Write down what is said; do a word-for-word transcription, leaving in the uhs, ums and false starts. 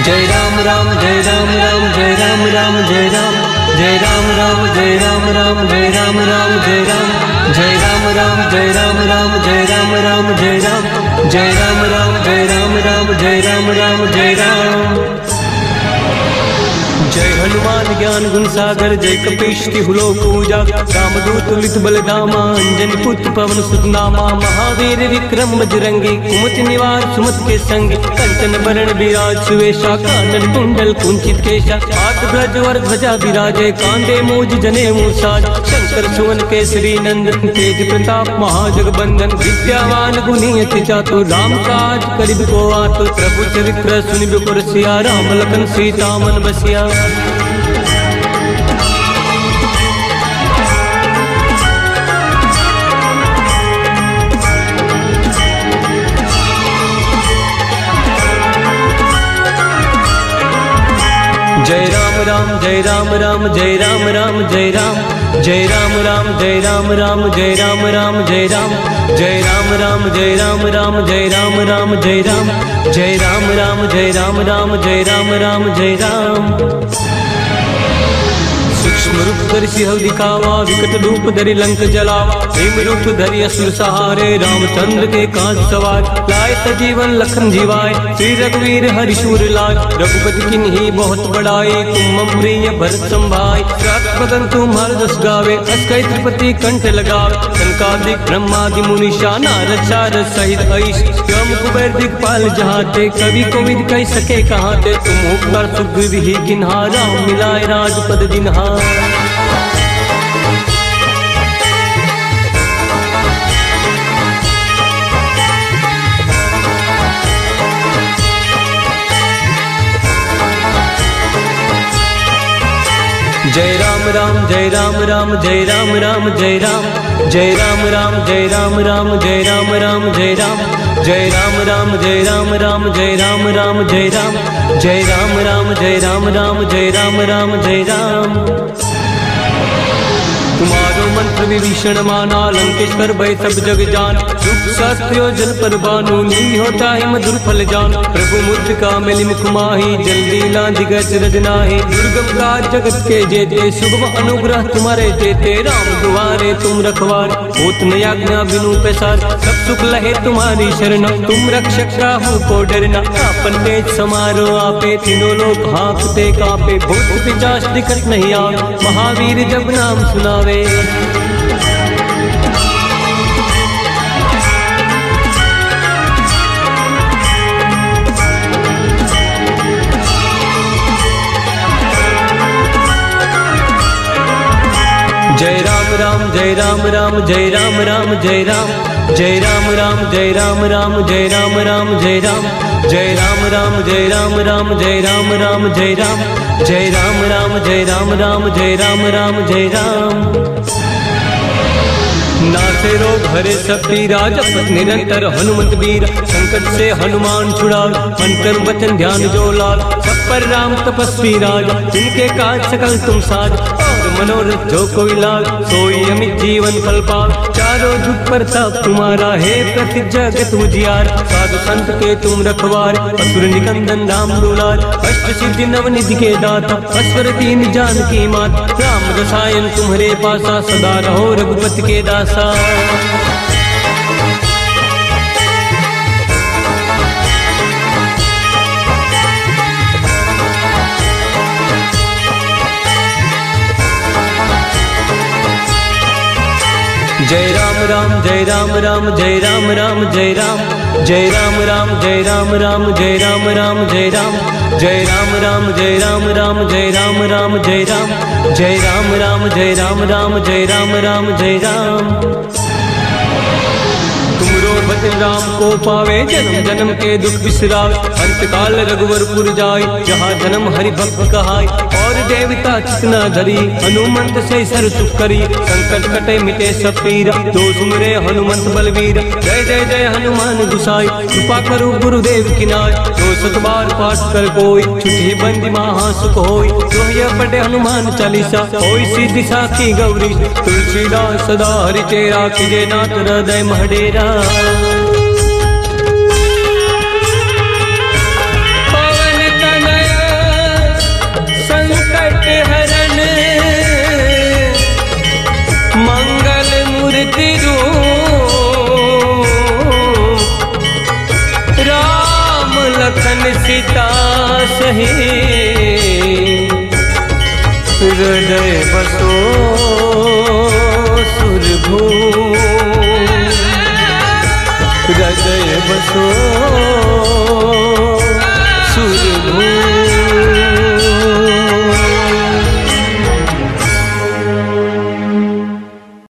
जय राम राम जय राम राम जय राम राम जय राम जय राम राम जय राम राम जय राम राम जय राम जय राम राम जय राम राम जय राम राम जय राम जय राम राम जय राम राम जय राम राम जय राम। जय हनुमान ज्ञान गुण सागर जय कपीश तिहुलो पूजा रामदूत तुलित बलधामा अंजनी पुत्र पवन सुत नामा महावीर विक्रम बजरंगी कुमति निवार सुमत के संगी कंचन बरण विराज सुवेशा कानन कुंडल कुंचित केशा हाथ ब्रज वर ध्वजा विराजे कांधे मूज जने मूसाज शंकर सुवन केसरी नंदन तेज प्रताप महाजगबंदन विद्यावान गुणी अति चातुर राम काज करिब को आतुर प्रभु चरित्र सुनिब पुरसिया राम लखन सीता मन बसिया। जय राम राम जय राम राम जय राम राम जय राम जय राम राम जय राम राम जय राम राम जय राम जय राम राम जय राम राम जय राम राम जय राम जय राम राम जय राम राम जय राम राम जय राम। सूक्ष्म रूप धरि सिंह दिखावा विकट रूप धरि लंक जलावा भीम रूप धरि असुर सहारे रामचंद्र के काज सवार लाए सजीवन लखन जीवाए श्री रघुवीर हरि शूर लाए रघुपति किन्हीं बहुत बड़ाई तुम मम प्रिय भरत संभाई बदन तुम हर जस गावे अस कई त्रिपति कंठ लगावे संकादिक ब्रह्मादि मुनीषा नारद शारद सहित ऐश यम कुबेर दिक्पाल जहाते कवि कोविद कह सके कहाते तुम उपकर सुग्रीव ही किन्हा राम मिलाए राजपद जिन्हा। जय राम राम जय राम राम जय राम राम जय राम जय राम राम जय राम राम जय राम राम जय राम जय राम राम जय राम राम जय राम राम जय राम जय राम राम जय राम राम जय राम राम जय राम। तुम्हारो मंत्र विभीषण माना लंकेश्वर भय सब जग जान दुख सत्य जल पर बानु नी होता है मधुर फल जान प्रभु मुद्रिका मिली मुख माही जल्दी लांघि गज रजनाही दुर्गम काज जगत के जेते सुगम अनुग्रह तुम्हारे जेते राम दुआरे तुम रखवार होत न आज्ञा बिनु पैसार सब सुख लहे तुम्हारी शरण तुम रक्षक राहु को डरना आपन तेज समारो आपे तीनों लोग हाँकते कांपे भूत पिशाच दिक्कत नहीं आवे महावीर जब नाम सुनावे। जय राम राम जय राम राम जय राम राम जय राम जय राम राम जय राम राम जय राम राम जय राम जय राम राम जय राम राम जय राम राम जय राम जय राम राम जय राम राम जय राम राम जय राम। नाथे रोग हरे सब पीरा जपत निरंतर हनुमंत वीर संकट से हनुमान छुड़ाओ अंतर वचन ध्यान जो लाल सब पर राम तपस्वी राज जिनके काज सकल तुम साज और मनोरथ जो कोई लाल सोई अमित जीवन फल पाओ चारों जुग प्रताप तुम्हारा है प्रति जगत उजियार साधु संत के तुम रखवार असुर निकंदन राम दुलार अष्ट सिद्धि नवनिधि के दाता अस्वर दीन जानकी मात राम रसायन तुम्हारे पासा सदा रहो रघुपति के दास। जय राम राम जय राम राम जय राम राम जय राम जय राम राम जय राम राम जय राम राम जय राम जय राम राम जय राम राम जय राम राम जय राम जय राम राम जय राम राम जय राम राम जय राम। भजन राम को पावे जन्म जन्म के दुख बिसरावे अंत काल रघुवरपुर जाय जहाँ जन्म हरि भक्त कहाय और देवता चितना धरी हनुमंत से सर सुख करी संकट कटे मिटे सब पीरा जो सुमरे हनुमंत बलवीर जय जय जय हनुमान गुसाई कृपा करो गुरुदेव किनाय जो सत बार पाठ कर कोई छुट्टी बंदी महा सुख होई जो यह पढ़े हनुमान चालीसा होई सीधी साखी गौरी तुलसीदास सदा हरि चेरा कीजे नाथ हृदय महडेरा। पवन तनय सीता सही हृदय बसो